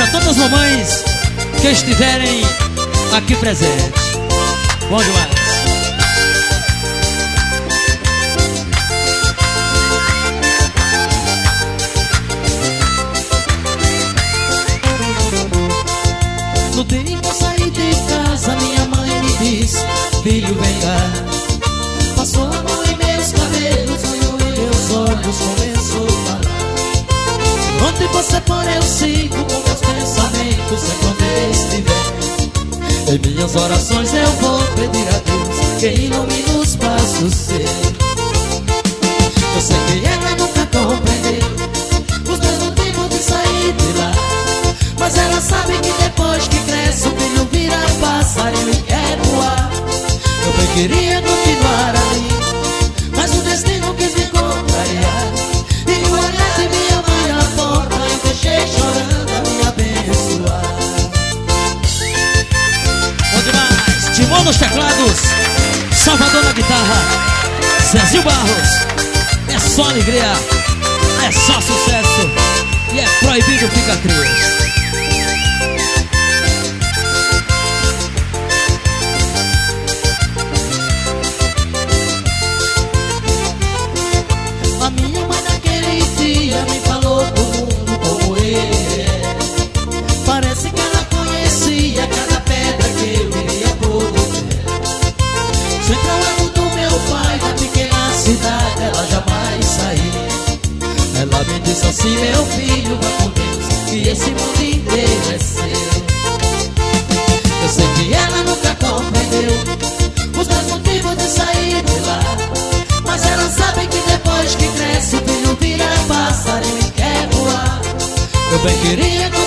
para todas as mamães que estiverem aqui presentes. Bom demais. No dia em que eu saí de casa, minha mãe me disse: filho, vem cá. Passou a mão em meus cabelos, olhou em meus olhos, começou a falar: onde você for eu sigo, com meus pensamentos é onde eu estiver. Em minhas orações eu vou pedir a Deus que ilumine os passos seus. Eu sei que ela nunca compreendeu os meus motivos de sair de lá, mas ela sabe que depois que cresce o filho vira passarinho e quer voar. Eu bem queria continuar ali, mas o destino quis me contrariar. E o olhar de minha mãe na porta eu deixei chorando a me abençoar. Bom demais. Timão nos teclados, Salvador na guitarra, Zezinho Barros. É só alegria, é só sucesso e é proibido ficar triste. A minha mãe naquele dia me falou do mundo como ele é. Parece que ela conhecia cada pedra que eu queria pôr no pé. Sempre ao lado do meu pai, da pequena cidade, ela jamais saiu. Ela me disse assim: meu filho, vá com Deus, que esse mundo inteiro é seu. Eu sei que ela nunca compreendeu os meus motivos de sair de lá, mas ela sabe que depois que cresce o filho vira passarinho e quer voar. Eu bem queria